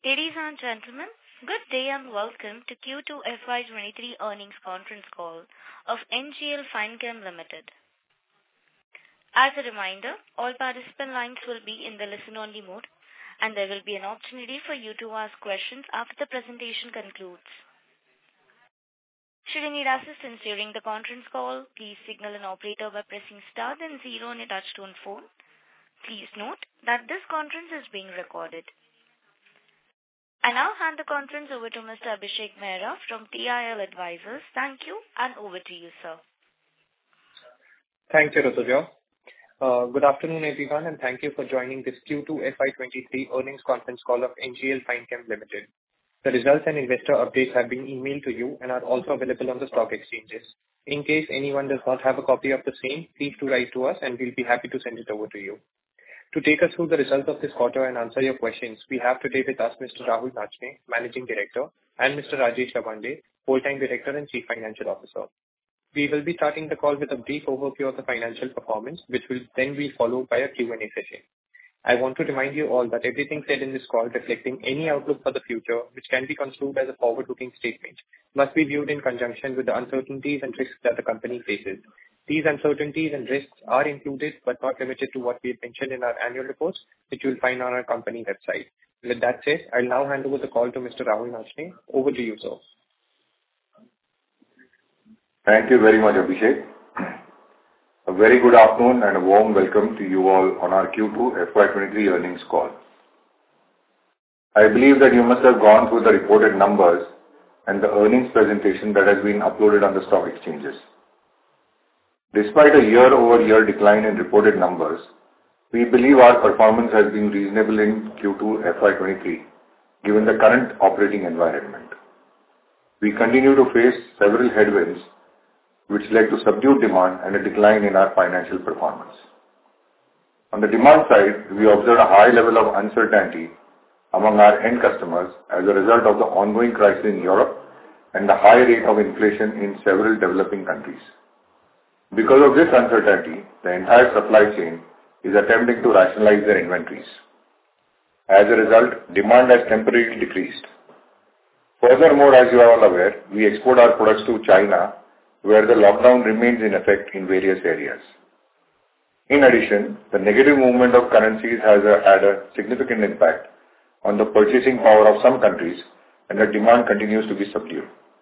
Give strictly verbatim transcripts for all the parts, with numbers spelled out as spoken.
Ladies and gentlemen, good day and welcome to Q two F Y twenty-three earnings conference call of N G L Finechem Limited. As a reminder, all participant lines will be in the listen-only mode, and there will be an opportunity for you to ask questions after the presentation concludes. Should you need assistance during the conference call, please signal an operator by pressing star then zero on your touchtone phone. Please note that this conference is being recorded. I now hand the conference over to Mister Abhishek Mehra from T I L Advisors. Thank you, and over to you, sir. Thank you, Ratuja. Uh, good afternoon, everyone, and thank you for joining this Q two F Y twenty-three earnings conference call of N G L Finechem Limited. The results and investor updates have been emailed to you and are also available on the stock exchanges. In case anyone does not have a copy of the same, please do write to us and we'll be happy to send it over to you. To take us through the results of this quarter and answer your questions, we have today with us Mister Rahul Nachne, Managing Director, and Mister Rajesh Lavande, Whole-time Director and Chief Financial Officer. We will be starting the call with a brief overview of the financial performance, which will then be followed by a Q and A session. I want to remind you all that everything said in this call reflecting any outlook for the future, which can be construed as a forward-looking statement, must be viewed in conjunction with the uncertainties and risks that the company faces. These uncertainties and risks are included but not limited to what we have mentioned in our annual reports, which you will find on our company website. With that said, I'll now hand over the call to Mister Rahul Nachne. Over to you, sir. Thank you very much, Abhishek. A very good afternoon and a warm welcome to you all on our Q two F Y twenty-three earnings call. I believe that you must have gone through the reported numbers and the earnings presentation that has been uploaded on the stock exchanges. Despite a year-over-year decline in reported numbers, we believe our performance has been reasonable in Q two F Y twenty-three, given the current operating environment. We continue to face several headwinds, which led to subdued demand and a decline in our financial performance. On the demand side, we observed a high level of uncertainty among our end customers as a result of the ongoing crisis in Europe and the high rate of inflation in several developing countries. Because of this uncertainty, the entire supply chain is attempting to rationalize their inventories. As a result, demand has temporarily decreased. Furthermore, as you are all aware, we export our products to China, where the lockdown remains in effect in various areas. In addition, the negative movement of currencies has a, had a significant impact on the purchasing power of some countries, and the demand continues to be subdued.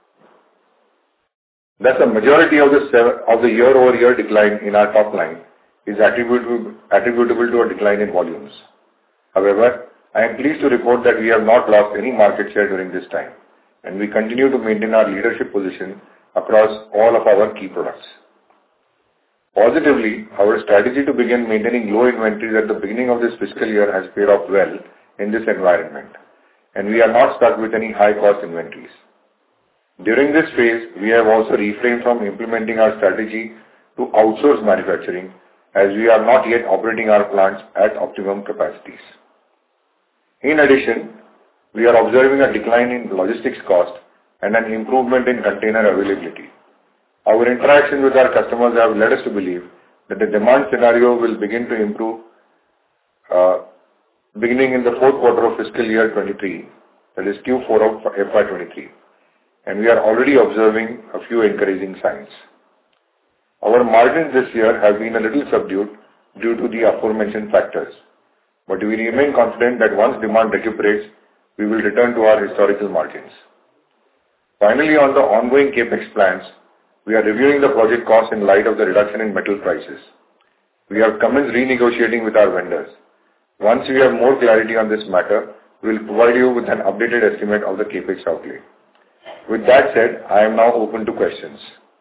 Thus, the majority of the, of the year-over-year decline in our top line is attributable, attributable to a decline in volumes. However, I am pleased to report that we have not lost any market share during this time, and we continue to maintain our leadership position across all of our key products. Positively, our strategy to begin maintaining low inventories at the beginning of this fiscal year has paid off well in this environment, and we are not stuck with any high-cost inventories. During this phase, we have also refrained from implementing our strategy to outsource manufacturing, as we are not yet operating our plants at optimum capacities. In addition, we are observing a decline in logistics cost and an improvement in container availability. Our interactions with our customers have led us to believe that the demand scenario will begin to improve uh, beginning in the fourth quarter of fiscal year twenty-three, that is Q four of F Y twenty-three. And we are already observing a few encouraging signs. Our margins this year have been a little subdued due to the aforementioned factors, but we remain confident that once demand recuperates, we will return to our historical margins. Finally, on the ongoing capex plans, we are reviewing the project costs in light of the reduction in metal prices. We have commenced renegotiating with our vendors. Once we have more clarity on this matter, we will provide you with an updated estimate of the capex outlay. With that said, I am now open to questions.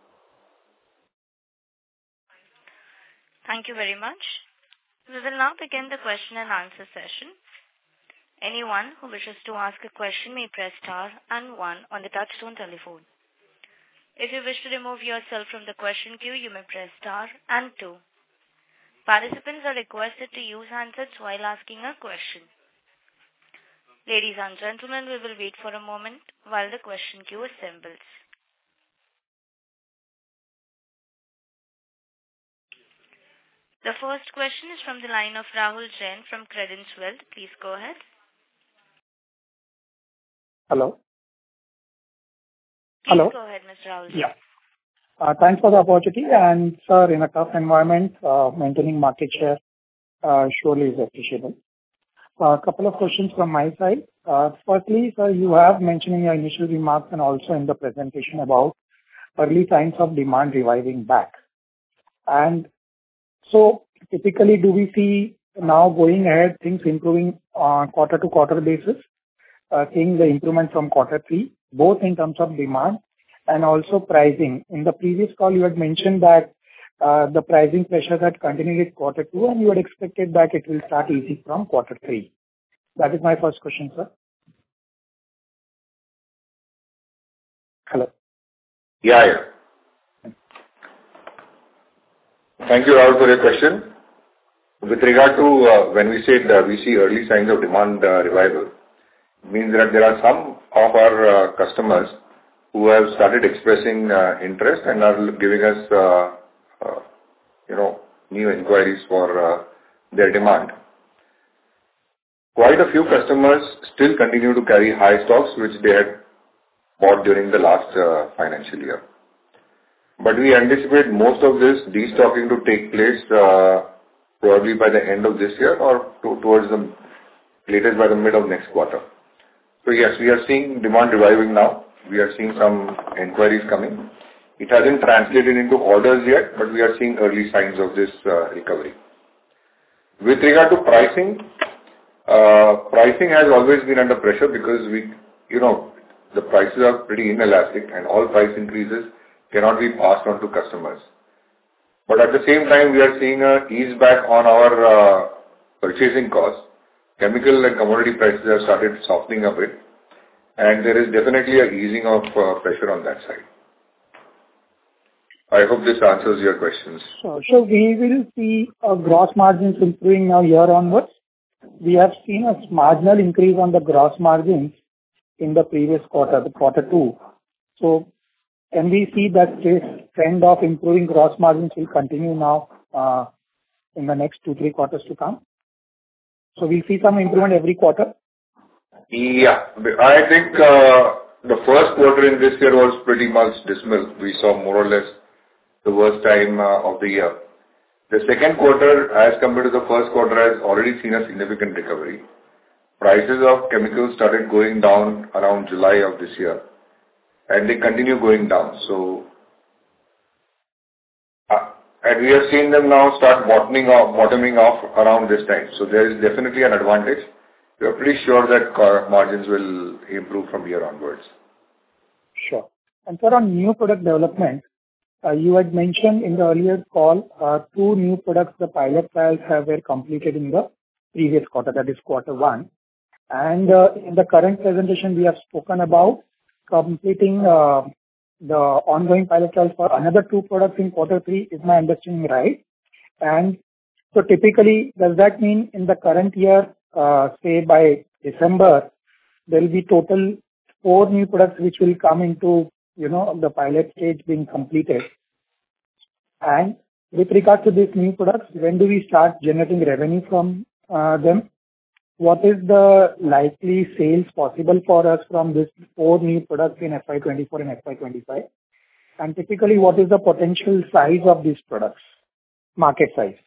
Thank you very much. We will now begin the question and answer session. Anyone who wishes to ask a question may press star and one on the touchtone telephone. If you wish to remove yourself from the question queue, you may press star and two. Participants are requested to use handsets while asking a question. Ladies and gentlemen, we will wait for a moment while the question queue assembles. The first question is from the line of Rahul Jain from Credence Wealth. Please go ahead. Hello? Please Hello? go ahead, Mister Rahul. Yeah. Uh, Thanks for the opportunity. And, sir, in a tough environment, uh, maintaining market share uh, surely is appreciable. A couple of questions from my side. Uh, Firstly, sir, you have mentioned in your initial remarks and also in the presentation about early signs of demand reviving back. And so typically, do we see now going ahead, things improving on quarter-to-quarter basis, uh, seeing the improvement from quarter three, both in terms of demand and also pricing? In the previous call, you had mentioned that uh, the pricing pressures had continued in quarter two, and you had expected that it will start easing from quarter three. That is my first question, sir. Hello. Yeah, yeah. Thank you, Rahul, for your question. With regard to uh, when we said uh, we see early signs of demand uh, revival, it means that there are some of our uh, customers who have started expressing uh, interest and are giving us, uh, uh, you know, new inquiries for uh, their demand. Quite a few customers still continue to carry high stocks, which they had bought during the last uh, financial year. But we anticipate most of this destocking to take place uh, probably by the end of this year or to, towards the latest by the mid of next quarter. So yes, we are seeing demand reviving now. We are seeing some inquiries coming. It hasn't translated into orders yet, but we are seeing early signs of this uh, recovery. With regard to pricing, uh, pricing has always been under pressure because we, you know, the prices are pretty inelastic and all price increases cannot be passed on to customers. But at the same time, we are seeing a ease back on our uh, purchasing costs. Chemical and commodity prices have started softening a bit, and there is definitely a easing of uh, pressure on that side. I hope this answers your questions. So, so we will see a gross margins improving now year onwards. We have seen a marginal increase on the gross margins in the previous quarter, the quarter two. So can we see that this trend of improving gross margins will continue now uh, in the next two, three quarters to come? So we'll see some improvement every quarter? Yeah. I think uh, the first quarter in this year was pretty much dismal. We saw more or less the worst time uh, of the year. The second quarter, as compared to the first quarter, has already seen a significant recovery. Prices of chemicals started going down around July of this year, and they continue going down. So, uh, and we have seen them now start bottoming off, bottoming off around this time. So there is definitely an advantage. We are pretty sure that margins will improve from here onwards. Sure. And sir, on new product development, uh, you had mentioned in the earlier call, uh, two new products, the pilot trials have were completed in the previous quarter, that is quarter one. And uh, in the current presentation, we have spoken about completing uh, the ongoing pilot trials for another two products in quarter three. Is my understanding right? And so typically, does that mean in the current year, uh, say by December, there will be total four new products which will come into, you know, the pilot stage being completed? And with regard to these new products, when do we start generating revenue from uh, them? What is the likely sales possible for us from these four new products in F Y twenty-four and F Y twenty-five? And typically, what is the potential size of these products, market size?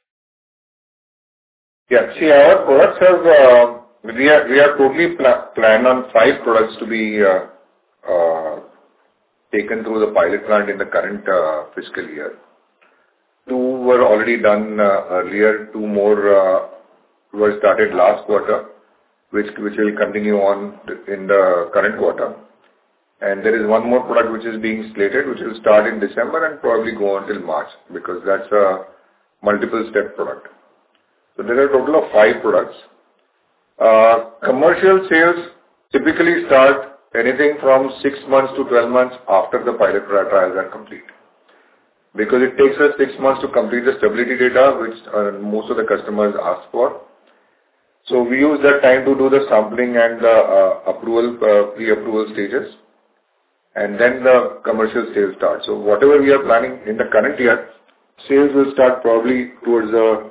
Yeah, see, our products have, uh, we are, we are totally pl- planned on five products to be uh, uh, taken through the pilot plant in the current uh, fiscal year. Two were already done uh, earlier, two more uh, were started last quarter, which which will continue on in the current quarter. And there is one more product which is being slated, which will start in December and probably go until March, because that's a multiple step product. So there are a total of five products. Uh, commercial sales typically start anything from six months to twelve months after the pilot trials are complete, because it takes us six months to complete the stability data, which uh, most of the customers ask for. So we use that time to do the sampling and the uh, approval, uh, pre-approval stages, and then the commercial sales start. So whatever we are planning in the current year, sales will start probably towards the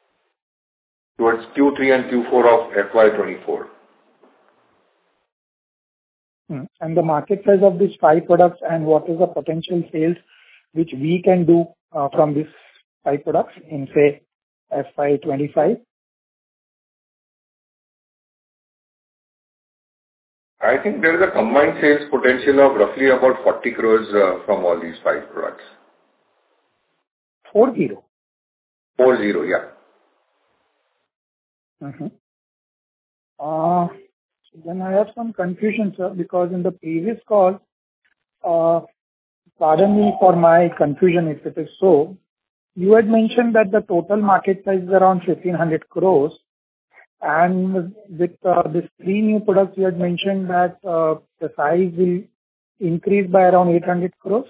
towards Q three and Q four of F Y twenty-four. Hmm. And the market size of these five products, and what is the potential sales which we can do uh, from these five products in, say, F Y twenty-five? I think there is a combined sales potential of roughly about forty crores uh, from all these five products. Four zero. Four zero, yeah. Mm-hmm. Uh, so then I have some confusion, sir, because in the previous call, uh, pardon me for my confusion if it is so, you had mentioned that the total market size is around fifteen hundred crores, and with uh, these three new products, you had mentioned that uh, the size will increase by around eight hundred crores.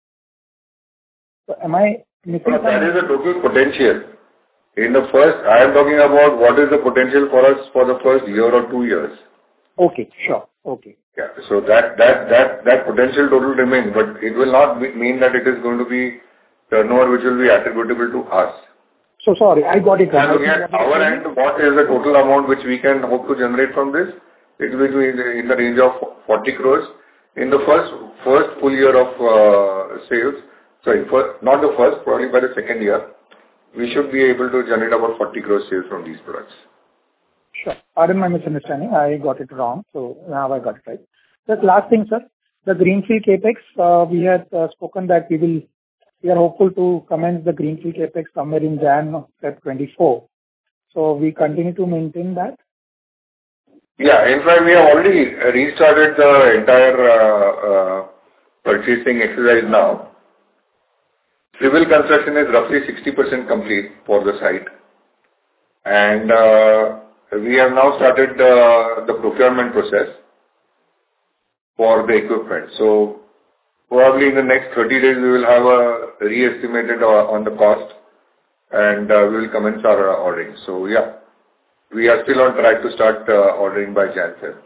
So am I missing Uh, That something? is the total potential. In the first, I am talking about what is the potential for us for the first year or two years. Okay, sure. Okay. Yeah. So that that that that potential total remains, but it will not be- mean that it is going to be turnover which will be attributable to us. So sorry, I got it And wrong. looking at our end, what is the total amount which we can hope to generate from this? It will be in the in the range of forty crores. In the first first full year of uh, sales, sorry, first, not the first, probably by the second year, we should be able to generate about forty crores sales from these products. Sure. Pardon my misunderstanding. I got it wrong, so now I got it right. Just last thing, sir. The greenfield CapEx, uh, we had uh, spoken that we will, we are hopeful to commence the greenfield CapEx somewhere in January February twenty-four. So we continue to maintain that? Yeah, in fact, we have already restarted the entire uh, uh, purchasing exercise now. Civil construction is roughly sixty percent complete for the site. And uh, we have now started uh, the procurement process for the equipment. So probably in the next thirty days, we will have a re-estimated uh, on the cost, and uh, we will commence our uh, ordering. So yeah, we are still on track to start uh, ordering by January fifth.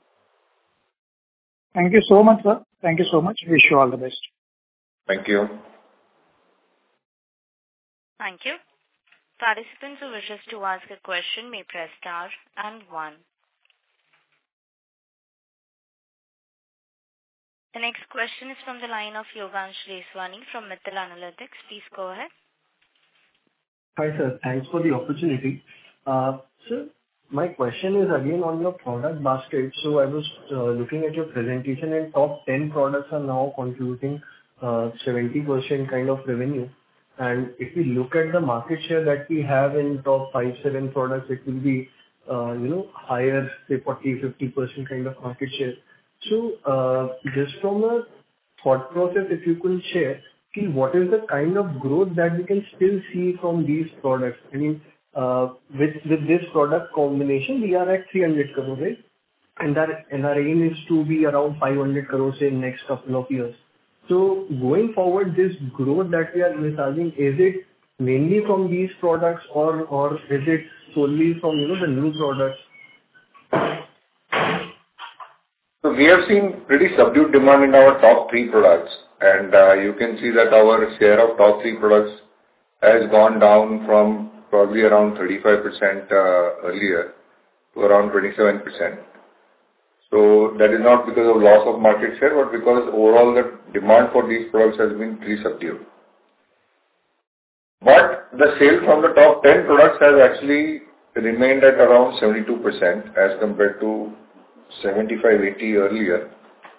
Thank you so much, sir. Thank you so much. Wish you all the best. Thank you. Thank you. Participants who wishes to ask a question may press star and one. The next question is from the line of Yogansh Reswani from Mittal Analytics. Please go ahead. Hi, sir. Thanks for the opportunity. Uh, Sir, my question is again on your product basket. So I was uh, looking at your presentation, and top ten products are now contributing uh, seventy percent kind of revenue. And if we look at the market share that we have in top five, seven products, it will be, uh, you know, higher, say forty, fifty percent kind of market share. So, uh, just from a thought process, if you could share, see what is the kind of growth that we can still see from these products? I mean, uh, with with this product combination, we are at three hundred crore, right? And our and our aim is to be around five hundred crores in next couple of years. So going forward, this growth that we are envisaging, is it mainly from these products, or or is it solely from, you know, the new products? So we have seen pretty subdued demand in our top three products, and uh, you can see that our share of top three products has gone down from probably around thirty-five percent uh, earlier to around twenty-seven percent. So that is not because of loss of market share, but because overall the demand for these products has been pretty subdued. But the sale from the top ten products has actually remained at around seventy-two percent as compared to seventy-five, eighty earlier.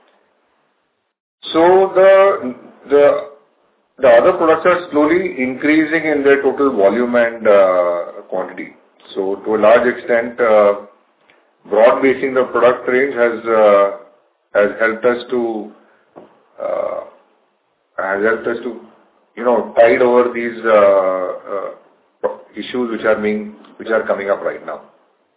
So the the the other products are slowly increasing in their total volume and uh, quantity. So to a large extent, uh, broad basing the product range has uh, has helped us to uh, has helped us to you know tide over these uh, uh, issues which are being which are coming up right now.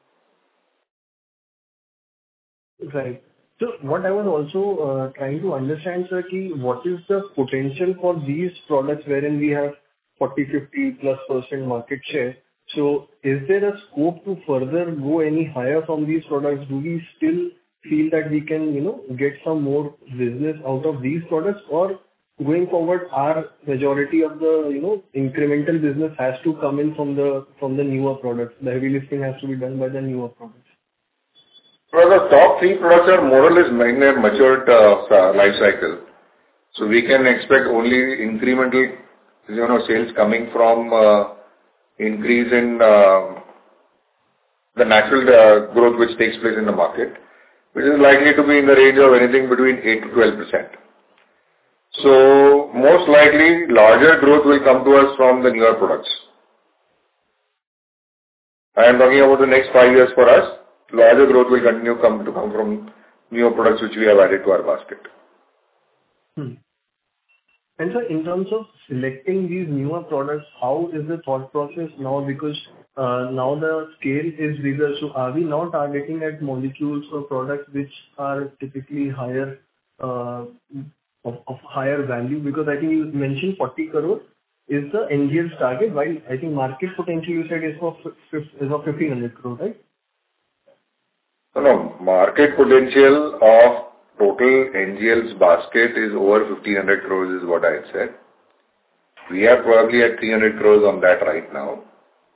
Right. So what I was also uh, trying to understand, sir, ki what is the potential for these products wherein we have forty, fifty plus percent market share? So is there a scope to further go any higher from these products? Do we still feel that we can, you know, get some more business out of these products? Or going forward, our majority of the, you know, incremental business has to come in from the, from the newer products. The heavy lifting has to be done by the newer products. Well, the top three products are more or less in their matured uh, life cycle. So we can expect only incremental, you know, sales coming from uh, increase in uh, the natural uh, growth which takes place in the market, which is likely to be in the range of anything between eight to twelve percent. So most likely larger growth will come to us from the newer products. I am talking about the next five years for us. Larger growth will continue come to come from newer products which we have added to our basket. Hmm. And so in terms of selecting these newer products, how is the thought process now? Because uh, now the scale is bigger. So are we now targeting at molecules or products which are typically higher uh, of, of higher value? Because I think you mentioned forty crore is the N G L's target, while I think market potential you said is for is of fifteen hundred crore, right? No, no. Market potential of total N G L's basket is over fifteen hundred crores is what I had said. We are probably at three hundred crores on that right now.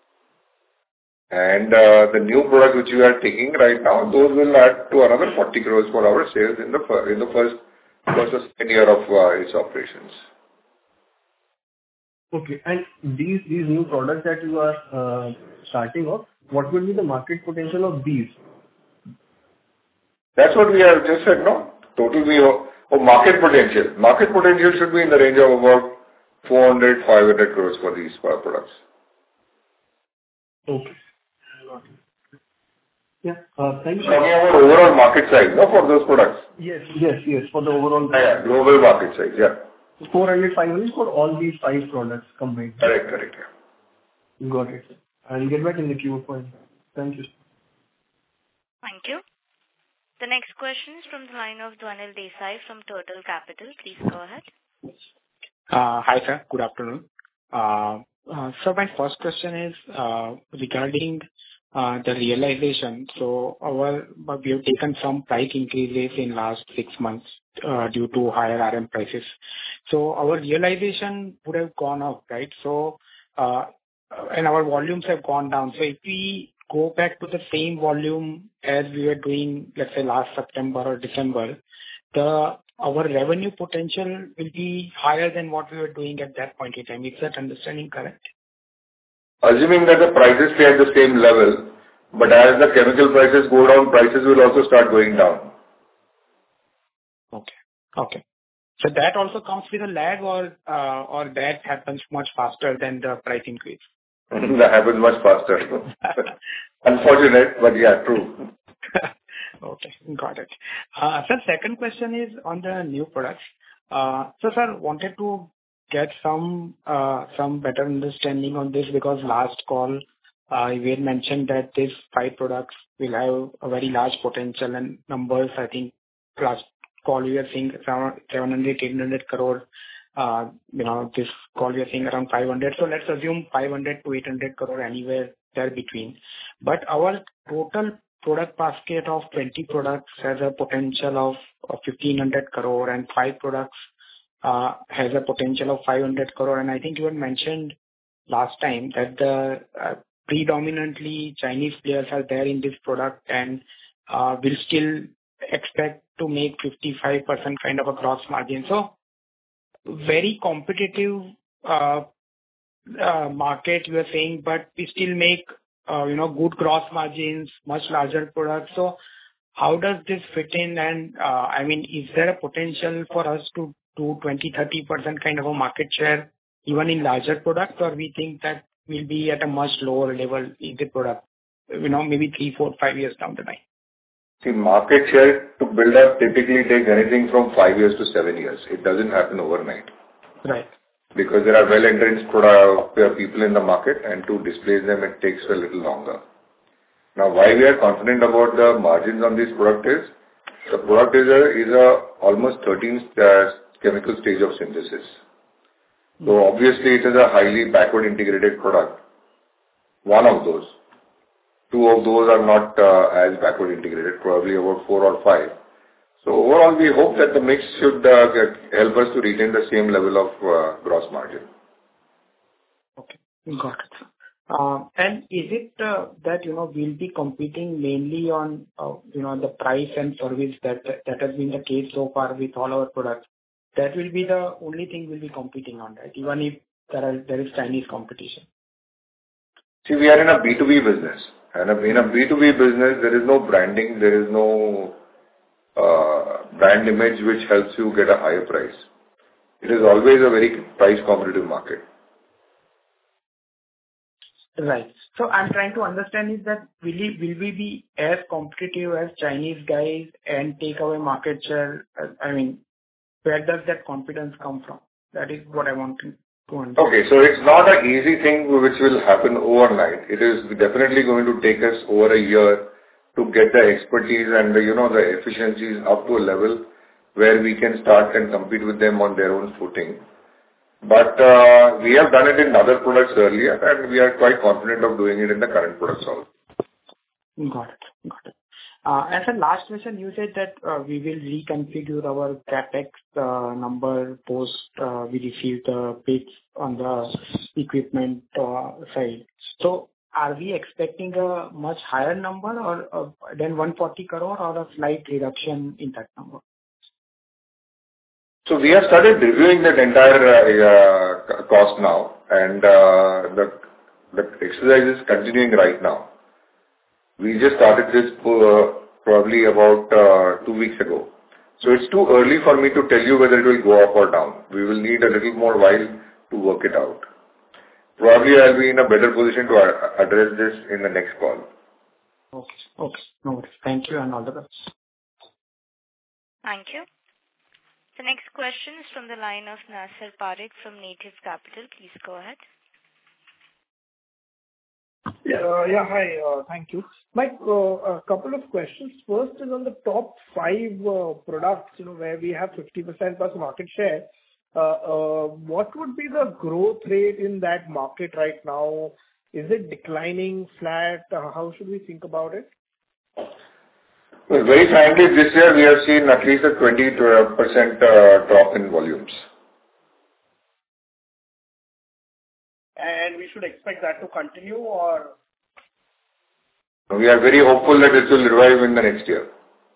And uh, the new product which we are taking right now, those will add to another forty crores for our sales in the, fir- in the first, first or second year of uh, its operations. Okay. And these these new products that you are uh, starting off, what will be the market potential of these? That's what we have just said, no? Total we have, oh, market potential. Market potential should be in the range of about four hundred, five hundred crores for these uh, products. Okay. Yeah. Uh, thank you. Talking about overall market size, no, for those products? Yes, yes, yes, for the overall. Yeah, global market size, yeah. four hundred, five hundred for all these five products combined. Correct, correct, yeah. Got it. I'll get back in the queue for it. Thank you. Thank you. The next question is from the line of Dhwanil Desai from Turtle Capital. Please go ahead. Uh, Hi, sir. Good afternoon. Uh, uh, So my first question is uh, regarding uh, the realization. So our we have taken some price increases in last six months uh, due to higher R M prices. So our realization would have gone up, right? So uh, and our volumes have gone down. So if we go back to the same volume as we were doing, let's say last September or December, the our revenue potential will be higher than what we were doing at that point in time. Is that understanding correct? Assuming that the prices stay at the same level, but as the chemical prices go down, prices will also start going down. Okay. Okay. So that also comes with a lag, or uh, or that happens much faster than the price increase? That happens much faster. Unfortunate, but yeah, true. Okay, got it. Uh, Sir, second question is on the new products. Uh, So, sir, wanted to get some uh, some better understanding on this, because last call, uh, we had mentioned that these five products will have a very large potential and numbers. I think last call we were seeing around seven hundred, eight hundred crore. Uh, you know, this call we are seeing around five hundred. So let's assume five hundred to eight hundred crore, anywhere there between. But our total product basket of twenty products has a potential of, of fifteen hundred crore, and five products uh, has a potential of five hundred crore. And I think you had mentioned last time that the uh, predominantly Chinese players are there in this product, and uh, will still expect to make fifty-five percent kind of a gross margin. So very competitive uh, uh, market, you are saying, but we still make uh, you know good gross margins, much larger products. So how does this fit in? And uh, I mean, is there a potential for us to do twenty, thirty percent kind of a market share even in larger products, or we think that we'll be at a much lower level in the product, you know, maybe three, four, five years down the line? See, market share to build up typically takes anything from five years to seven years. It doesn't happen overnight. Right. Because there are well-entrenched product, people in the market, and to displace them, it takes a little longer. Now, why we are confident about the margins on this product is, the product is a, is a almost thirteen uh, chemical stage of synthesis. So obviously it is a highly backward integrated product. One of those. Two of those are not uh, as backward integrated, probably about four or five. So overall, we hope that the mix should uh, get, help us to retain the same level of uh, gross margin. Okay, got it. Uh, And is it uh, that, you know, we'll be competing mainly on, uh, you know, the price and service that that has been the case so far with all our products? That will be the only thing we'll be competing on, right? Even if there are there is Chinese competition. See, we are in a B two B business, and in a B two B business, there is no branding, there is no uh, brand image which helps you get a higher price. It is always a very price competitive market. Right. So I'm trying to understand is that will we, will we be as competitive as Chinese guys and take away market share? Uh, I mean, where does that confidence come from? That is what I want to to understand. Okay, so it's not an easy thing which will happen overnight. It is definitely going to take us over a year to get the expertise and the, you know, the efficiencies up to a level where we can start and compete with them on their own footing. But uh, we have done it in other products earlier, and we are quite confident of doing it in the current products also. Got it. Got it. Uh, As a last question, you said that uh, we will reconfigure our CapEx uh, number post uh, we receive the bids on the equipment uh, side. So are we expecting a much higher number or uh, than one hundred forty crore or a slight reduction in that number? So we have started reviewing that entire uh, uh, cost now, and uh, the the exercise is continuing right now. We just started this uh, probably about uh, two weeks ago. So it's too early for me to tell you whether it will go up or down. We will need a little more while to work it out. Probably I'll be in a better position to uh, address this in the next call. Okay. Okay. No worries. Thank you and all the best. Thank you. The next question is from the line of Nasir Parekh from Native Capital. Please go ahead. Yeah, uh, yeah, hi. uh, Thank you. Mike, uh, a couple of questions. First is on the top five uh, products, you know, where we have fifty percent plus market share. Uh, uh, What would be the growth rate in that market right now? Is it declining, flat? Uh, How should we think about it? Well, very frankly, this year we have seen at least a twenty percent uh, drop in volumes. And we should expect that to continue, or? We are very hopeful that it will revive in the next year.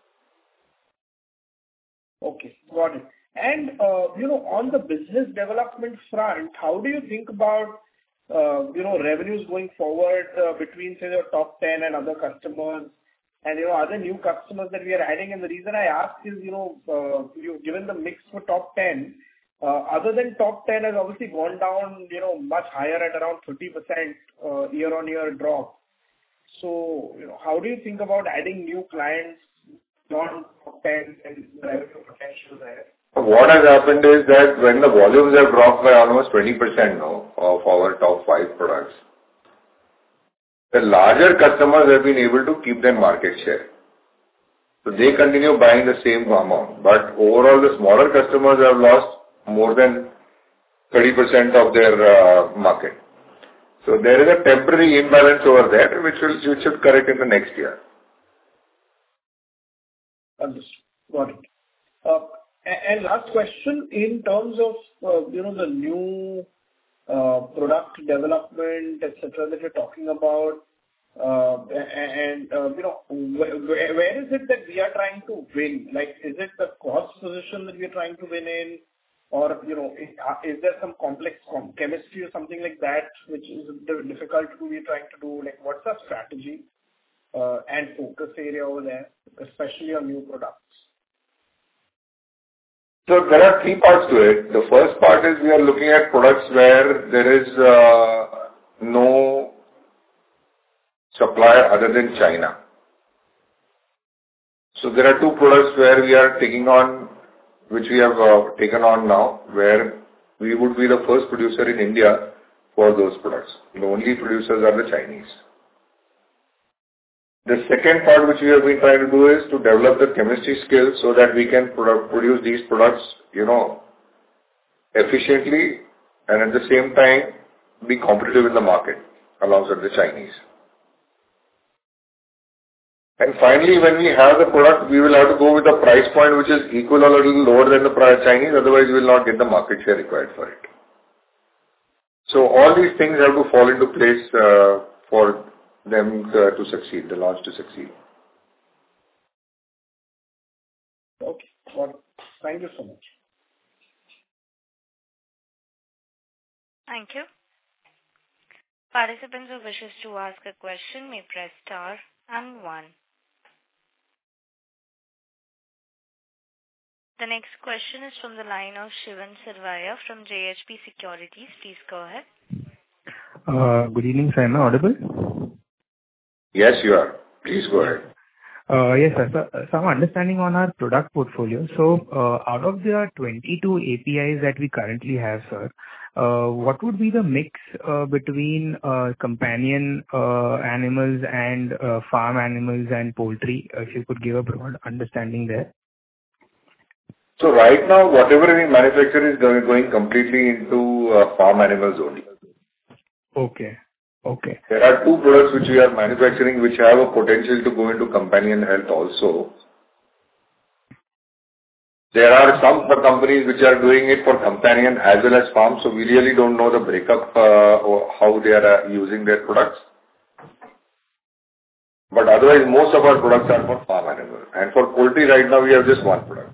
Okay, got it. And, uh, you know, on the business development front, how do you think about, uh, you know, revenues going forward, uh, between, say, your top ten and other customers and, you know, other new customers that we are adding? And the reason I ask is, you know, uh, you've given the mix for top ten, uh, other than top ten has obviously gone down, you know, much higher at around thirty percent, uh, year-on-year drop. So, you know, how do you think about adding new clients non-top ten and the revenue potential there? What has happened is that when the volumes have dropped by almost twenty percent now of our top five products, the larger customers have been able to keep their market share. So they continue buying the same amount. But overall, the smaller customers have lost more than thirty percent of their uh, market. So there is a temporary imbalance over there, which will which should correct in the next year. Understood. Got it. Uh, And last question, in terms of, uh, you know, the new uh, product development, et cetera, that you're talking about, uh, and, uh, you know, where where is it that we are trying to win? Like, is it the cost position that we are trying to win in? Or, you know, is is there some complex com- chemistry or something like that, which is difficult to be trying to do? Like, what's our strategy uh, and focus area over there, especially on new products? So there are three parts to it. The first part is we are looking at products where there is uh, no supplier other than China. So there are two products where we are taking on, which we have uh, taken on now, where we would be the first producer in India for those products. The only producers are the Chinese. The second part which we have been trying to do is to develop the chemistry skills so that we can produ- produce these products, you know, efficiently and at the same time be competitive in the market alongside the Chinese. And finally, when we have the product, we will have to go with a price point which is equal or a little lower than the Chinese, otherwise we will not get the market share required for it. So all these things have to fall into place uh, for them uh, to succeed, the launch to succeed. Okay. Got it. Thank you so much. Thank you. Participants who wishes to ask a question may press star and one. The next question is from the line of Shivan Sarvaiya from J H P Securities. Please go ahead. Uh, good evening, sir. Am I audible? Yes, you are. Please go ahead. Uh, yes, sir. So, some understanding on our product portfolio. So, uh, out of the twenty-two A P Is that we currently have, sir, uh, what would be the mix uh, between uh, companion uh, animals and uh, farm animals and poultry? If you could give a broad understanding there. So right now, whatever we manufacture is going, going completely into uh, farm animals only. Okay. Okay. There are two products which we are manufacturing which have a potential to go into companion health also. There are some companies which are doing it for companion as well as farm, so we really don't know the breakup uh, or how they are uh, using their products. But otherwise, most of our products are for farm animal. And for poultry, right now, we have just one product.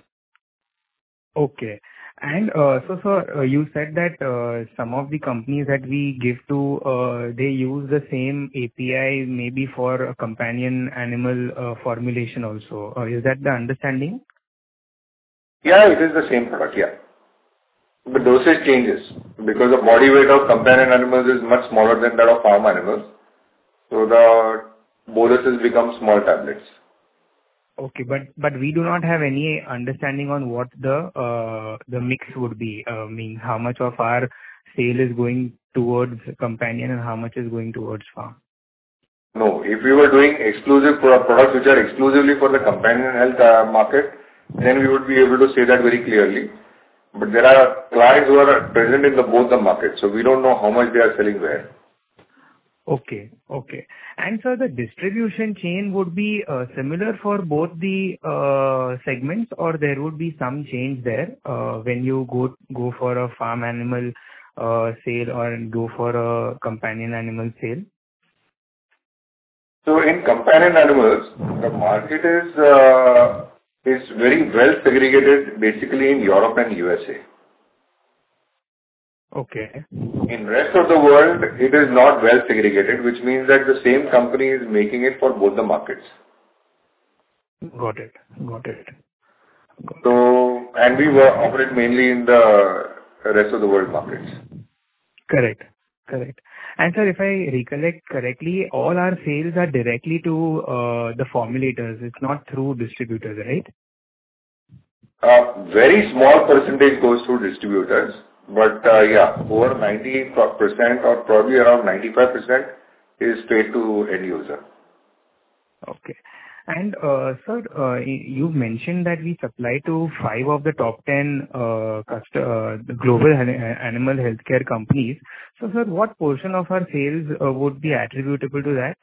Okay. And uh, so, sir, uh, you said that uh, some of the companies that we give to, uh, they use the same A P I maybe for a companion animal uh, formulation also. Uh, is that the understanding? Yeah, it is the same product, yeah. The dosage changes because the body weight of companion animals is much smaller than that of farm animals. So the boluses become small tablets. Okay, but but we do not have any understanding on what the uh, the mix would be. Uh, mean how much of our sale is going towards companion and how much is going towards farm. No, if we were doing exclusive pro- products which are exclusively for the companion health uh, market, then we would be able to say that very clearly. But there are clients who are present in the both the markets, so we don't know how much they are selling where. Okay. Okay. And so the distribution chain would be uh, similar for both the uh, segments, or there would be some change there uh, when you go go for a farm animal uh, sale or go for a companion animal sale? So in companion animals, the market is uh, is very well segregated basically in Europe and U S A. Okay. In rest of the world, it is not well segregated, which means that the same company is making it for both the markets. Got it. Got it. Got it. So, and we were operate mainly in the rest of the world markets. Correct. Correct. And sir, if I recollect correctly, all our sales are directly to uh, the formulators. It's not through distributors, right? Uh, very small percentage goes through distributors, but uh, yeah, over ninety percent or probably around ninety-five percent is straight to end user. Okay. And uh, sir, uh, you mentioned that we supply to five of the top ten uh, cust- uh, the global animal healthcare companies. So sir, what portion of our sales uh, would be attributable to that?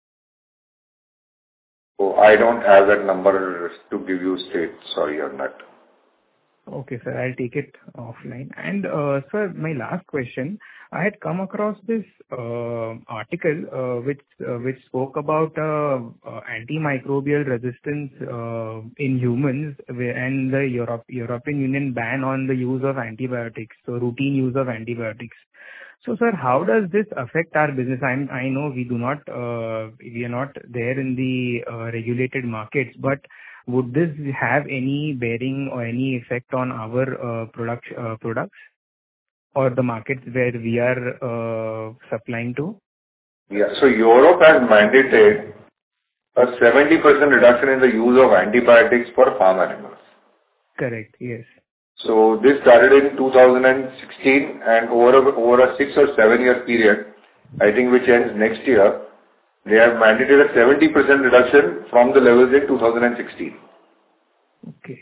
So I don't have that number to give you straight, sorry on that. Okay, sir, I'll take it offline. And uh, sir, my last question, I had come across this uh, article uh, which uh, which spoke about uh, uh, antimicrobial resistance uh, in humans and the Europe, European Union ban on the use of antibiotics, so routine use of antibiotics. So, sir, how does this affect our business? I'm, I know we do not, uh, we are not there in the uh, regulated markets, but would this have any bearing or any effect on our uh, product, uh, products or the markets where we are uh, supplying to? Yeah, so Europe has mandated a seventy percent reduction in the use of antibiotics for farm animals. Correct, yes. So this started in two thousand sixteen, and over a, over a six or seven year period, I think which ends next year, they have mandated a seventy percent reduction from the levels in two thousand sixteen. Okay.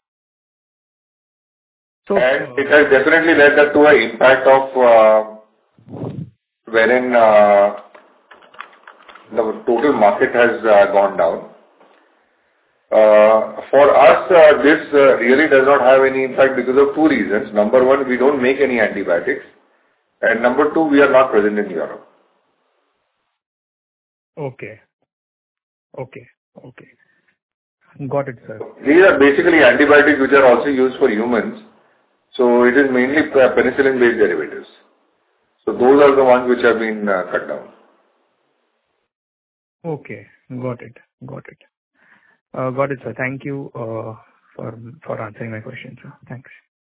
So, and uh, it has definitely led up to an impact of uh, wherein uh, the total market has uh, gone down. Uh, for us, uh, this uh, really does not have any impact because of two reasons. Number one, we don't make any antibiotics. And number two, we are not present in Europe. Okay. Okay. Okay. Got it, sir. These are basically antibiotics which are also used for humans. So it is mainly penicillin-based derivatives. So those are the ones which have been uh, cut down. Okay. Got it. Got it. Uh, got it, sir. Thank you uh, for for answering my question, sir. Thanks.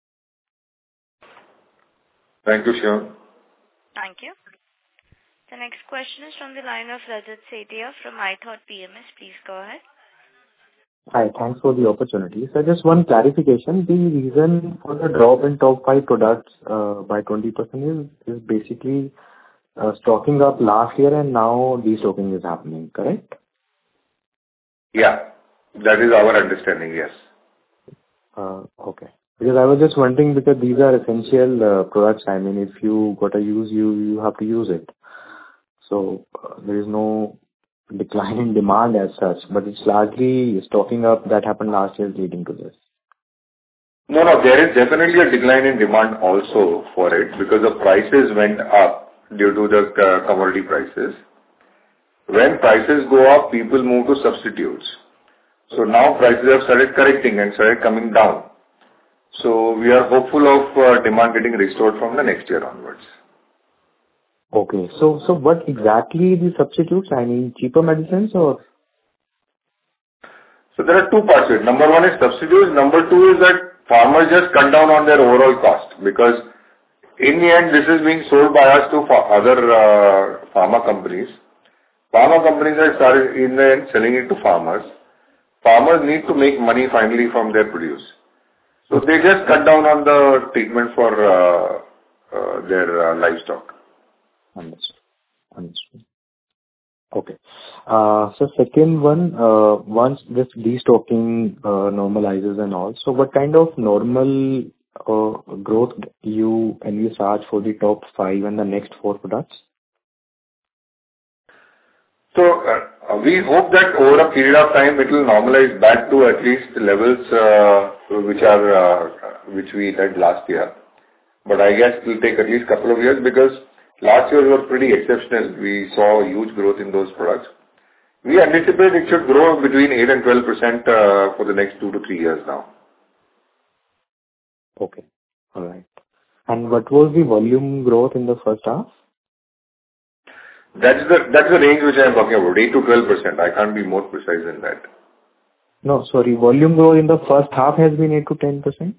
Thank you, Shivam. Thank you. The next question is from the line of Rajat Sethia from iThought P M S. Please go ahead. Hi, thanks for the opportunity. So just one clarification. The reason for the drop in top five products uh, by twenty percent is, is basically uh, stocking up last year and now destocking is happening, correct? Yeah, that is our understanding, yes. Uh, okay. Because I was just wondering, because these are essential uh, products. I mean, if you got to use, you, you have to use it. So uh, there is no decline in demand as such, but it's largely stocking up that happened last year leading to this. No, no, there is definitely a decline in demand also for it because the prices went up due to the uh, commodity prices. When prices go up, people move to substitutes. So now prices have started correcting and started coming down. So we are hopeful of uh, demand getting restored from the next year onwards. Okay. So so what exactly the substitutes? I mean, cheaper medicines or? So there are two parts to it. Number one is substitutes. Number two is that farmers just cut down on their overall cost because in the end this is being sold by us to other uh, pharma companies. Pharma companies have started in the end selling it to farmers. Farmers need to make money finally from their produce. So they just cut down on the treatment for uh, uh, their uh, livestock. Understood. Understood. Okay. Uh, so second one, uh, once this destocking uh, normalizes and all, so what kind of normal uh, growth you envisage for the top five and the next four products? So uh, we hope that over a period of time it will normalize back to at least the levels uh, which are uh, which we had last year. But I guess it will take at least a couple of years because last year was pretty exceptional. We saw huge growth in those products. We anticipate it should grow between eight and twelve percent uh, for the next two to three years now. Okay. All right. And what was the volume growth in the first half? That's the that's the range which I am talking about, eight to twelve percent. I can't be more precise than that. No, sorry. Volume growth in the first half has been eight to ten percent?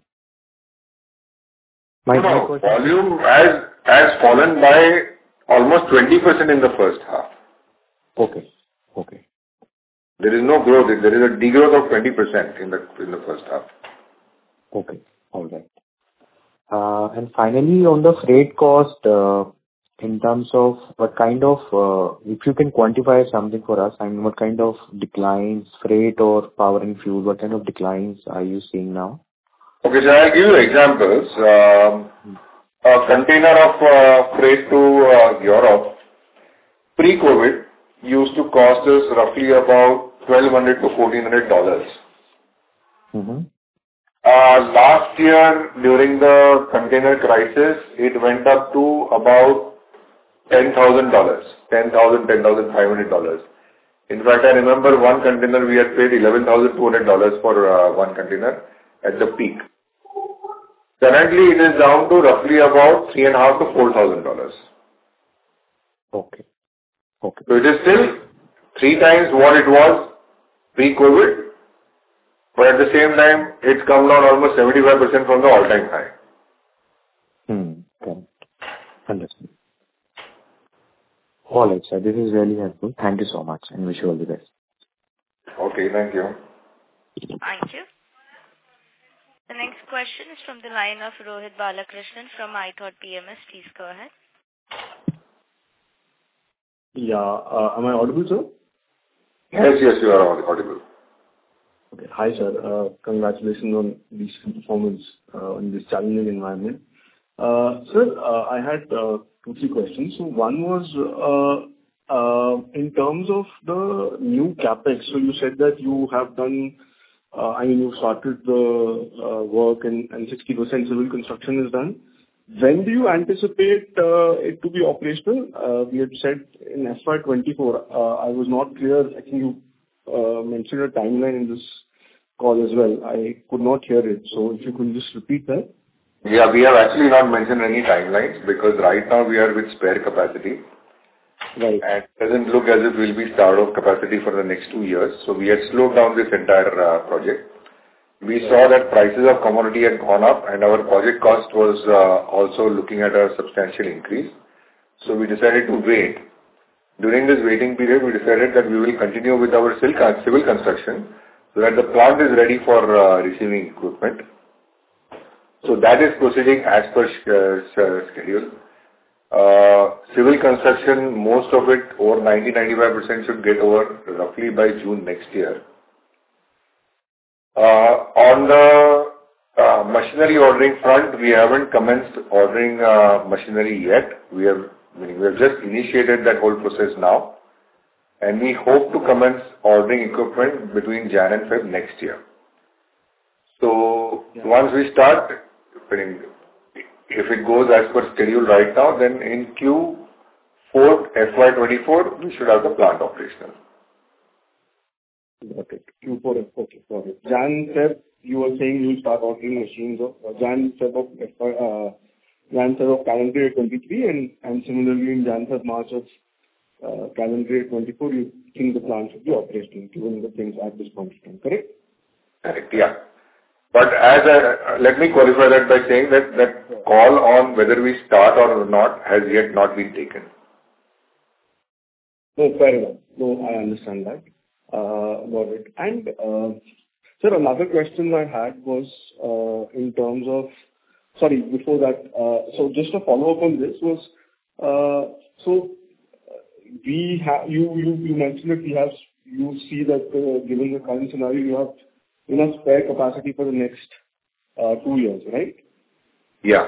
My no, no. Volume has, has fallen by almost twenty percent in the first half. Okay. Okay. There is no growth. There is a degrowth of twenty percent in the in the first half. Okay. All right. Uh, and finally, on the freight cost, uh, in terms of what kind of, uh, if you can quantify something for us, I mean, what kind of declines, freight or power and fuel, what kind of declines are you seeing now? Okay, so I'll give you examples. Um, a container of uh, freight to uh, Europe, pre-COVID, used to cost us roughly about twelve hundred to fourteen hundred dollars. Mm-hmm. Uh, last year, during the container crisis, it went up to about ten thousand dollars, ten thousand dollars, ten thousand five hundred dollars. In fact, I remember one container we had paid eleven thousand two hundred dollars for uh, one container at the peak. Currently, it is down to roughly about three and a half to four thousand dollars. Okay. Okay. So it is still three times what it was pre-COVID, but at the same time, it's come down almost seventy-five percent from the all-time high. Hmm. Okay. Understood. All right, sir. This is really helpful. Thank you so much and wish you all the best. Okay, thank you. Thank you. The next question is from the line of Rohit Balakrishnan from iThought P M S. Please go ahead. Yeah. Uh, am I audible, sir? Yes, yes, you are audible. Okay. Hi, sir. Uh, congratulations on this performance uh, in this challenging environment. Uh, sir, uh, I had uh, two, three questions. So one was uh, uh, in terms of the new capex. So you said that you have done, uh, I mean, you started the uh, work and, and sixty percent civil construction is done. when do you anticipate uh, it to be operational? Uh, We had said in F Y twenty-four. Uh, I was not clear. I think you uh, mentioned a timeline in this call as well. I could not hear it. So if you could just repeat that. Yeah, we have actually not mentioned any timelines because right now we are with spare capacity. Right. And it doesn't look as if we'll be start of capacity for the next two years. So we had slowed down this entire uh, project. We saw that prices of commodity had gone up and our project cost was uh, also looking at a substantial increase. So we decided to wait. During this waiting period, we decided that we will continue with our civil construction so that the plant is ready for uh, receiving equipment. So that is proceeding as per uh, schedule. Uh, civil construction, most of it, over ninety to ninety-five percent should get over roughly by June next year. Uh, on the uh, machinery ordering front, we haven't commenced ordering uh, machinery yet. We have, I mean, we have just initiated that whole process now. And we hope to commence ordering equipment between January and February next year. So yeah. Once we start, if it goes as per schedule right now, then in Q four F Y twenty-four, we should have the plant operational. Got it. Q four, okay, got it. Jan, Feb, you were saying you will start ordering machines of uh, Jan, Feb of F Y, uh, Jan, Feb of calendar year twenty-three, and, and similarly in Jan, Feb, March of uh, calendar year twenty-four, you think the plant should be operational, given the things at this point in time, correct? Correct, yeah. But as a, let me qualify that by saying that that call on whether we start or not has yet not been taken. No, fair enough. No, I understand that. Uh, got it. And, uh, sir, another question I had was uh, in terms of, sorry, before that, uh, so just a follow-up on this was, uh, so we have, you, you, you mentioned that we have, you see that uh, given the current scenario, you have enough spare capacity for the next uh, two years, right? Yeah.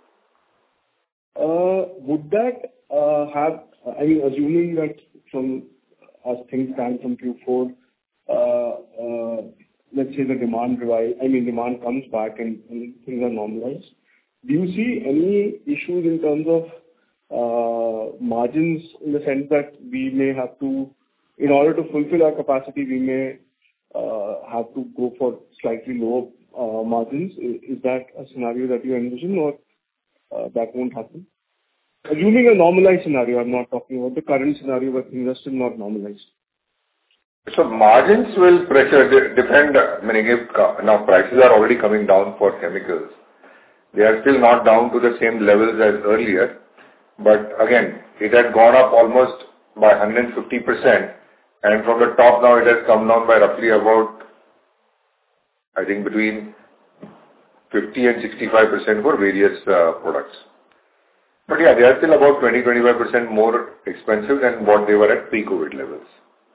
Uh, would that uh, have, I mean, assuming that from as things stand from Q four, uh, uh, let's say the demand revive, I mean, demand comes back and, and things are normalized, do you see any issues in terms of uh, margins in the sense that we may have to, in order to fulfill our capacity, we may Uh, have to go for slightly lower uh, margins? Is, is that a scenario that you envision, or uh, that won't happen? Assuming a normalized scenario, I'm not talking about the current scenario where things are still not normalized. So margins will pressure de- depend. I mean, if now prices are already coming down for chemicals, they are still not down to the same levels as earlier. But again, it had gone up almost by one hundred fifty percent. And from the top now, it has come down by roughly about, I think, between fifty and sixty-five percent for various uh, products. But yeah, they are still about twenty to twenty-five percent more expensive than what they were at pre-COVID levels.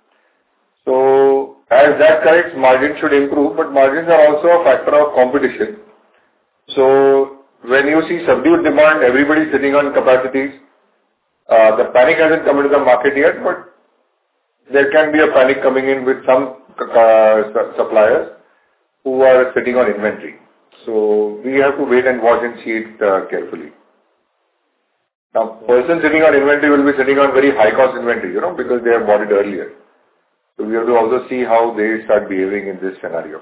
So as that corrects, margins should improve, but margins are also a factor of competition. So when you see subdued demand, everybody is sitting on capacities. Uh, the panic hasn't come into the market yet, but there can be a panic coming in with some uh, suppliers who are sitting on inventory. So we have to wait and watch and see it uh, carefully. Now, person sitting on inventory will be sitting on very high cost inventory, you know, because they have bought it earlier. So we have to also see how they start behaving in this scenario.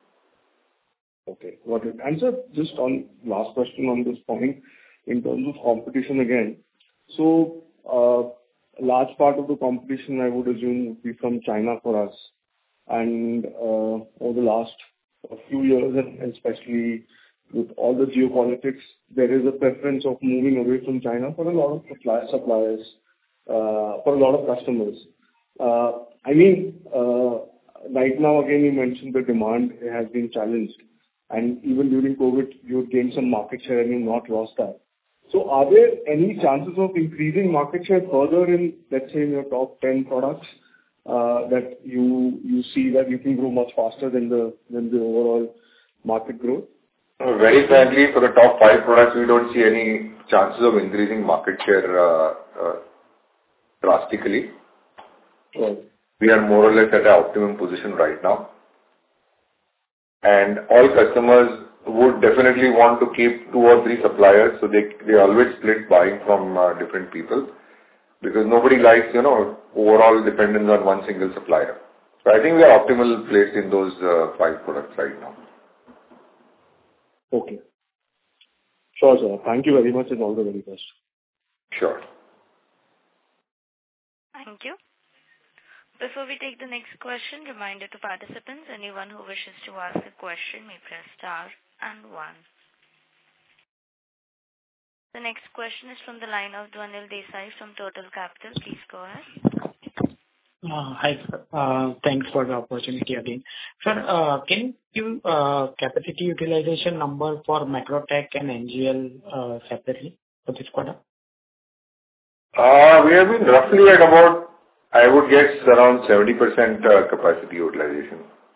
Okay, got it. And sir, just on last question on this point, in terms of competition again. So, uh, a large part of the competition, I would assume, would be from China for us. And uh, over the last few years, and especially with all the geopolitics, there is a preference of moving away from China for a lot of supply, suppliers, uh, for a lot of customers. Uh, I mean, uh, right now, again, you mentioned the demand has been challenged. And even during COVID, you gained some market share and you've not lost that. So are there any chances of increasing market share further in, let's say, in your top ten products, uh, that you you see that you can grow much faster than the than the overall market growth? Very frankly, for the top five products, we don't see any chances of increasing market share uh, uh, drastically. Right. We are more or less at an optimum position right now. And all customers would definitely want to keep two or three suppliers, so they they always split buying from uh, different people, because nobody likes, you know, overall dependence on one single supplier. So I think we are optimal placed in those uh, five products right now. Okay. Sure, sir. Thank you very much and all the very best. Sure. Thank you. Before we take the next question, reminder to participants, anyone who wishes to ask a question may press star and one. The next question is from the line of Dhwanil Desai from Total Capital. Please go ahead. Uh, Hi, sir. Uh, Thanks for the opportunity again. Sir, uh, can you give uh, capacity utilization number for Macrotech and N G L uh, separately for this quarter? Uh, we have been roughly at about, I would guess, around seventy percent uh, capacity utilization.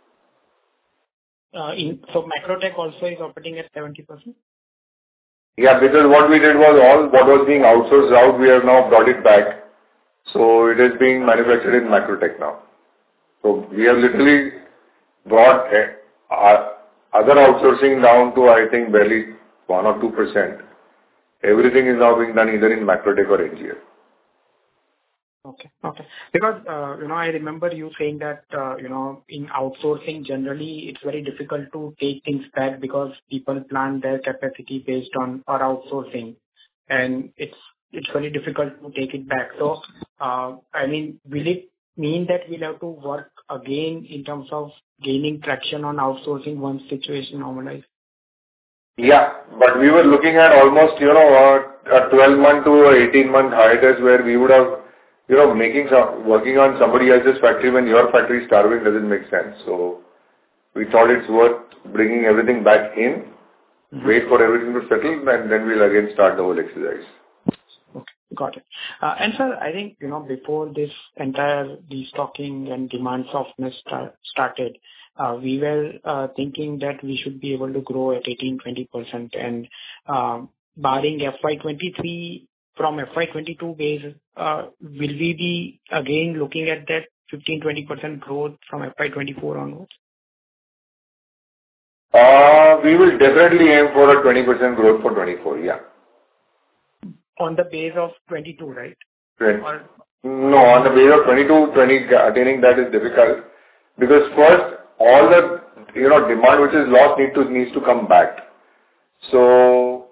Uh, in, so Macrotech also is operating at seventy percent? Yeah, because what we did was all what was being outsourced out, we have now brought it back. So it is being manufactured in Macrotech now. So we have literally brought uh, our other outsourcing down to, I think, barely one or two percent. Everything is now being done either in Macrotech or N G L. Okay. Okay. Because, uh, you know, I remember you saying that, uh, you know, in outsourcing, generally, it's very difficult to take things back because people plan their capacity based on our outsourcing, and it's it's very difficult to take it back. So, uh, I mean, will it mean that we'll have to work again in terms of gaining traction on outsourcing once situation normalizes? Yeah, but we were looking at almost, you know, a twelve-month to eighteen-month hiatus where we would have, you know, making some, working on somebody else's factory when your factory is starving doesn't make sense. So we thought it's worth bringing everything back in, mm-hmm. wait for everything to settle, and then we'll again start the whole exercise. Okay, got it. Uh, and sir, I think, you know, before this entire destocking and demand softness start, started, uh, we were uh, thinking that we should be able to grow at eighteen to twenty percent, and uh, barring F Y twenty-three, from F Y twenty-two base, uh, will we be again looking at that fifteen to twenty percent growth from F Y twenty-four onwards? Uh, we will definitely aim for a twenty percent growth for twenty-four, yeah. On the base of twenty-two, right? Right. Or... No, on the base of twenty-two, twenty, attaining that is difficult, because first, all the, you know, demand which is lost need to, needs to come back. So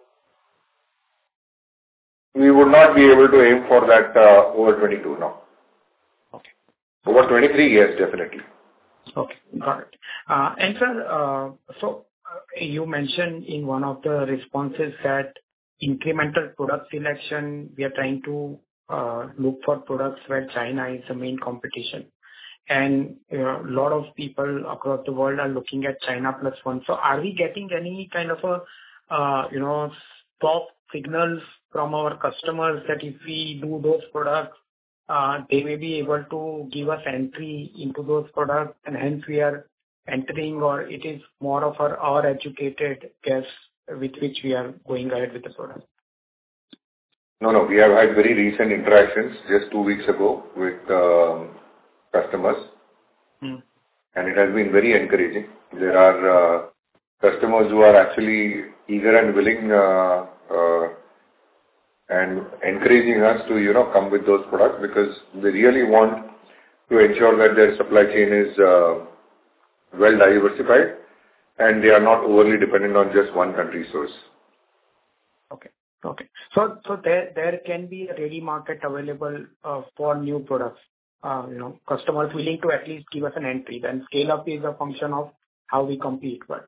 we would not be able to aim for that uh, over twenty-two, no. Okay. Over twenty-three, yes, definitely. Okay, got it. Uh, and sir, uh, so uh, you mentioned in one of the responses that incremental product selection, we are trying to uh, look for products where China is the main competition. And you know, a lot of people across the world are looking at China plus one. So are we getting any kind of a, uh, you know, stop signals from our customers that if we do those products, uh, they may be able to give us entry into those products, and hence we are entering, or it is more of our, our educated guess with which we are going ahead with the product? No, no, we have had very recent interactions just two weeks ago with um, customers, hmm. and it has been very encouraging. There are uh, customers who are actually eager and willing uh, uh, and encouraging us to, you know, come with those products, because they really want to ensure that their supply chain is uh, well diversified and they are not overly dependent on just one country source. Okay. Okay. So, so there, there can be a ready market available uh, for new products. Uh, you know, customers willing to at least give us an entry. Then scale up is a function of how we compete. But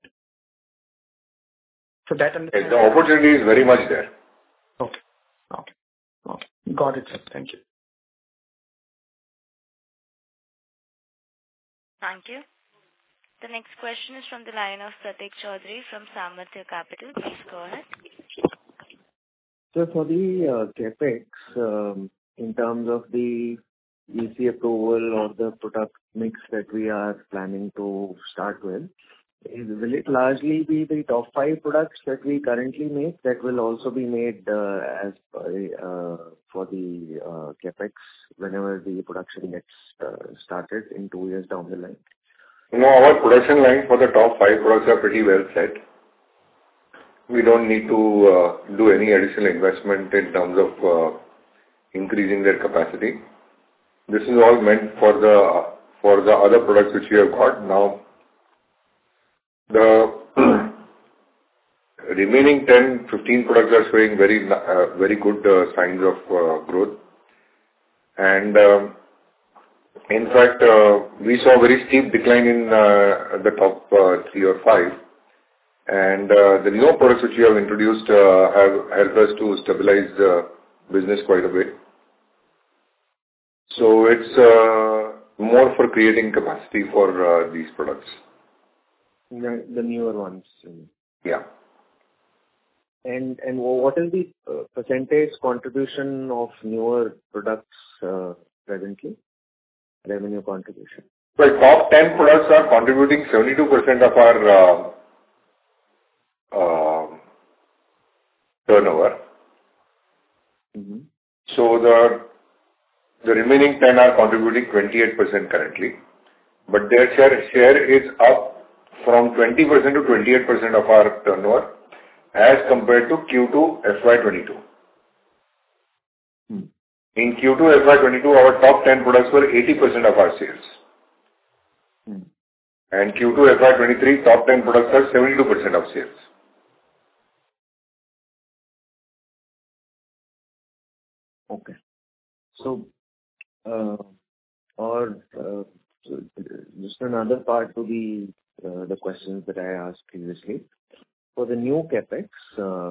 so that yes, the opportunity is very much there. Okay. Okay. Okay. Got it, sir. Thank you. Thank you. The next question is from the line of Pratik Chaudhary from Samarthya Capital. Please go ahead. So for the uh, capex, um, in terms of the E C approval or the product mix that we are planning to start with, is, will it largely be the top five products that we currently make that will also be made uh, as uh, for the uh, capex whenever the production gets uh, started in two years down the line? No, our production line for the top five products are pretty well set. we don't need to uh, do any additional investment in terms of uh, increasing their capacity. This is all meant for the for the other products which we have got now. The remaining ten, fifteen products are showing very uh, very good uh, signs of uh, growth. And um, in fact, uh, we saw a very steep decline in uh, the top uh, three or five. And uh, the newer products which we have introduced uh, have helped us to stabilize the business quite a bit. So it's uh, more for creating capacity for uh, these products. The, the newer ones. Yeah. And and what is the uh, percentage contribution of newer products uh, presently? Revenue contribution. Well, top ten products are contributing seventy-two percent of our uh, uh, turnover. Mm-hmm. So the the remaining ten are contributing twenty-eight percent currently, but their share share is up from twenty percent to twenty-eight percent of our turnover as compared to Q two F Y twenty-two. Hmm. In Q two F Y twenty-two, our top ten products were eighty percent of our sales. Hmm. And Q two F Y twenty-three, top ten products are seventy-two percent of sales. Okay. So, uh, or uh, so just another part to the uh, the questions that I asked previously. For the new capex, uh,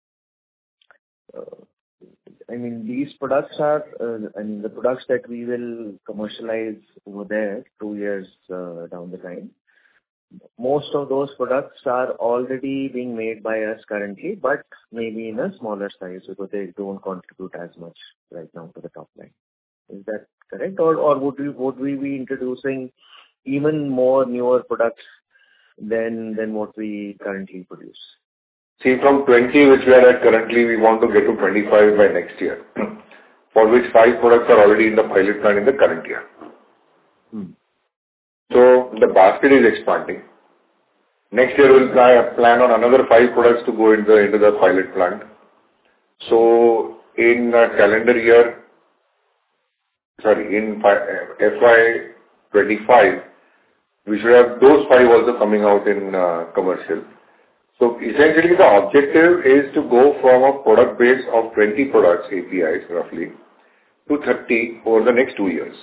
uh, I mean, these products are, uh, I mean, the products that we will commercialize over there two years uh, down the line. Most of those products are already being made by us currently, but maybe in a smaller size because they don't contribute as much right now to the top line. Is that correct? Or or would we would we be introducing even more newer products than than what we currently produce? See, from twenty, which we are at currently, we want to get to twenty-five by next year, for which five products are already in the pilot plant in the current year. Hmm. So the basket is expanding. Next year we'll plan on another five products to go into, into the pilot plant. So in uh, calendar year, sorry, in F Y twenty-five, we should have those five also coming out in uh, commercial. So essentially the objective is to go from a product base of twenty products, A P Is roughly, to thirty over the next two years.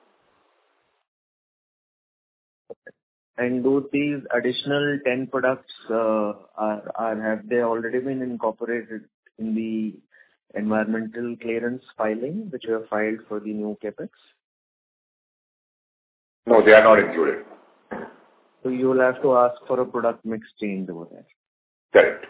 And do these additional ten products, uh, are, are have they already been incorporated in the environmental clearance filing which you have filed for the new capex? No, they are not included. So you will have to ask for a product mix change over there. Correct.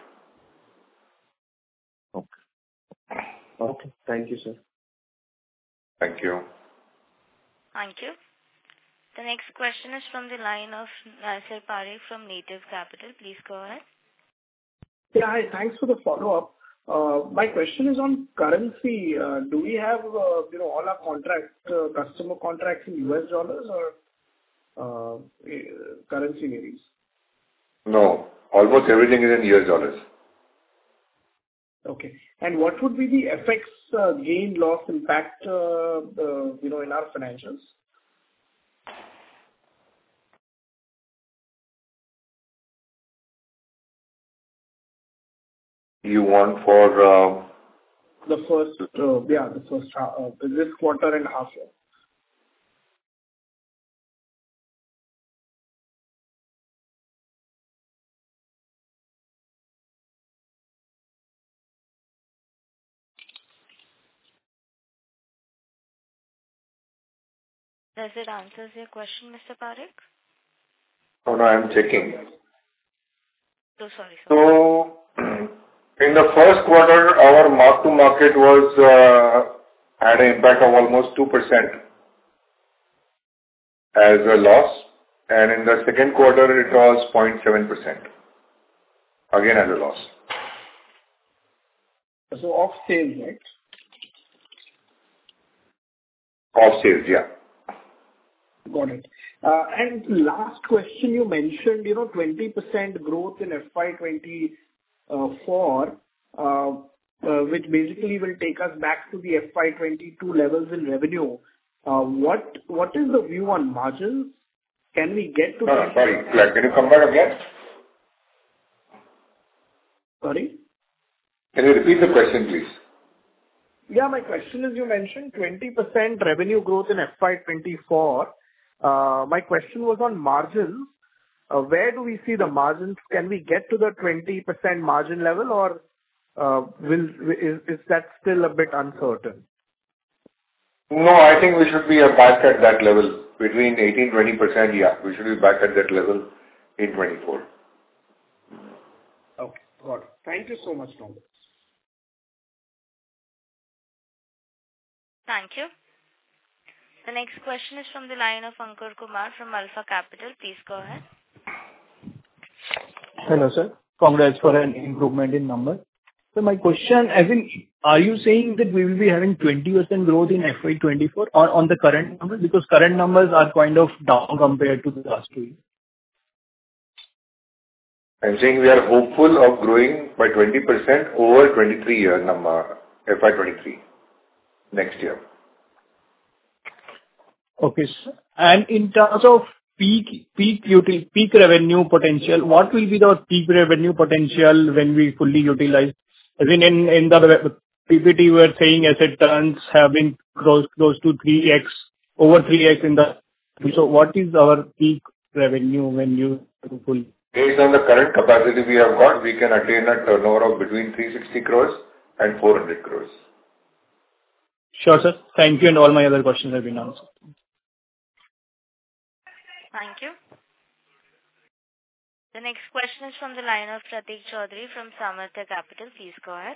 Okay. Okay. Thank you, sir. Thank you. Thank you. The next question is from the line of Nasir Parekh from Native Capital. Please go ahead. Yeah, hi. Thanks for the follow-up. Uh, my question is on currency. Uh, do we have, uh, you know, all our contracts, uh, customer contracts in U S dollars or uh, currency varies? No, almost everything is in U S dollars. Okay. And what would be the F X uh, gain loss impact, uh, uh, you know, in our financials? You want for uh, the first, uh, yeah, the first uh, this quarter and half year. Does it answer your question, Mister Parekh? Oh no, I am checking. So sorry, sir. So in the first quarter, our mark to market was uh, had an impact of almost two percent as a loss, and in the second quarter it was zero point seven percent again as a loss. So off sales, right? Off sales, yeah. Got it. Uh, and last question, you mentioned, you know, twenty percent growth in F Y twenty-three four, uh, uh, which basically will take us back to the F Y twenty-two levels in revenue. Uh, What What is the view on margins? Can we get to? No, sorry. Can you come back again? Sorry? Can you repeat the question, please? Yeah, my question is, you mentioned twenty percent revenue growth in F Y twenty-four. Uh, My question was on margins. Uh, Where do we see the margins? Can we get to the twenty percent margin level, or uh, will is is that still a bit uncertain? No, I think we should be uh, back at that level. Between eighteen to twenty percent, yeah, we should be back at that level in twenty-four. Okay, got it. Thank you so much, Noel. Thank you. The next question is from the line of Ankur Kumar from Alpha Capital. Please go ahead. Hello, sir. Congrats for an improvement in numbers. So my question, as in, are you saying that we will be having twenty percent growth in F Y twenty-four on, on the current numbers? Because current numbers are kind of down compared to the last two years. I'm saying we are hopeful of growing by twenty percent over twenty-three year number, F Y twenty-three, next year. Okay, sir. And in terms of peak peak util peak revenue potential, what will be the peak revenue potential when we fully utilize? As in, in, in the P P T, we were saying asset turns have been close, close to three X, over three X in the... So what is our peak revenue when you full? Based on the current capacity we have got, we can attain a turnover of between three hundred sixty crores and four hundred crores. Sure, sir. Thank you, and all my other questions have been answered. Thank you. The next question is from the line of Pratik Chaudhary from Samarthya Capital. Please go ahead.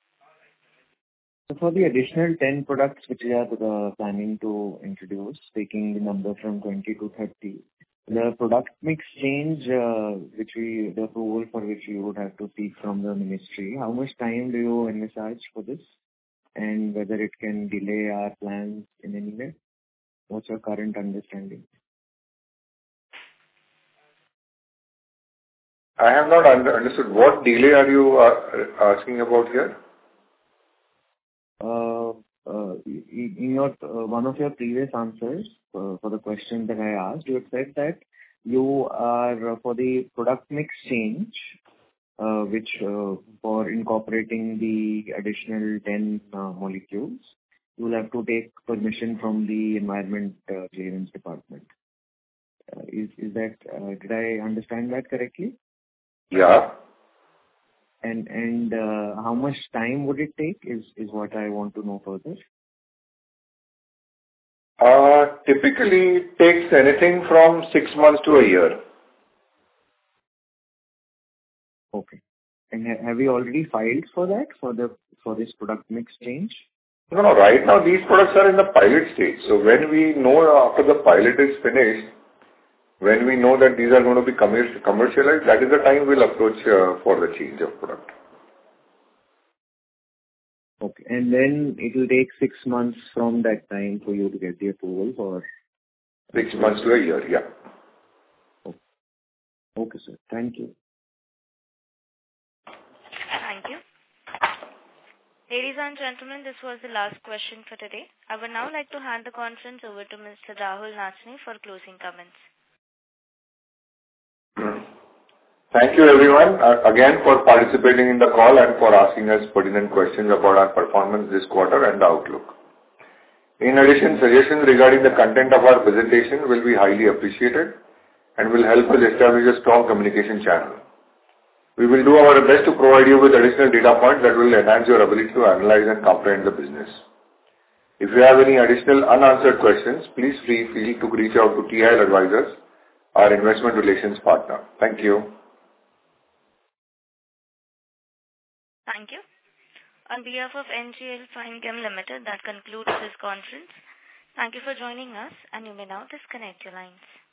So for the additional ten products which we are uh, planning to introduce, taking the number from twenty to thirty, the product mix change, uh, which we, the approval for which you would have to seek from the ministry, how much time do you envisage for this? And whether it can delay our plans in any way? What's your current understanding? I have not under understood. What delay are you uh, asking about here? Uh, uh, in in your uh, one of your previous answers uh, for the question that I asked, you had said that you are uh, for the product mix change, uh, which uh, for incorporating the additional ten uh, molecules, you will have to take permission from the Environment uh, Clearance Department. Uh, is is that uh, did I understand that correctly? Yeah. And and uh, how much time would it take is, is what I want to know further. Uh, typically it takes anything from six months to a year. Okay. And ha- have you already filed for that, for the for this product mix change? No, no, right now these products are in the pilot stage. So when we know after the pilot is finished, when we know that these are going to be commer- commercialized, that is the time we'll approach uh, for the change of product. Okay. And then it will take six months from that time for you to get the approval for... Six months to a year, yeah. Okay, okay sir. Thank you. Thank you. Ladies and gentlemen, this was the last question for today. I would now like to hand the conference over to Mister Rahul Nachni for closing comments. Thank you everyone uh, again for participating in the call and for asking us pertinent questions about our performance this quarter and the outlook. In addition, suggestions regarding the content of our presentation will be highly appreciated and will help us establish a strong communication channel. We will do our best to provide you with additional data points that will enhance your ability to analyze and comprehend the business. If you have any additional unanswered questions, please feel free to reach out to T I L Advisors, our investment relations partner. Thank you. Thank you. On behalf of N G L Fine Chem Limited, that concludes this conference. Thank you for joining us, and you may now disconnect your lines.